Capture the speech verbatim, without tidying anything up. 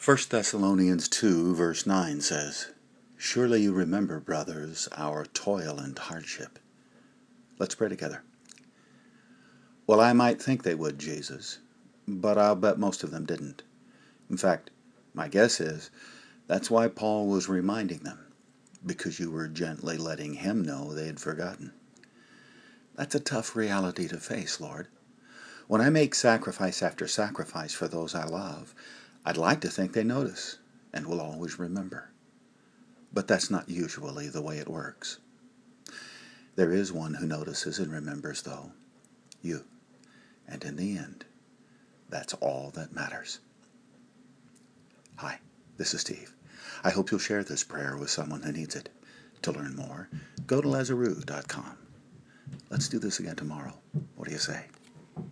First Thessalonians two, verse nine says, "Surely you remember, brothers, our toil and hardship." Let's pray together. Well, I might think they would, Jesus, but I'll bet most of them didn't. In fact, my guess is that's why Paul was reminding them, because you were gently letting him know they had forgotten. That's a tough reality to face, Lord. When I make sacrifice after sacrifice for those I love, I'd like to think they notice and will always remember. But that's not usually the way it works. There is one who notices and remembers, though, you. And in the end, that's all that matters. Hi, this is Steve. I hope you'll share this prayer with someone who needs it. To learn more, go to Lazaroo dot com. Let's do this again tomorrow. What do you say?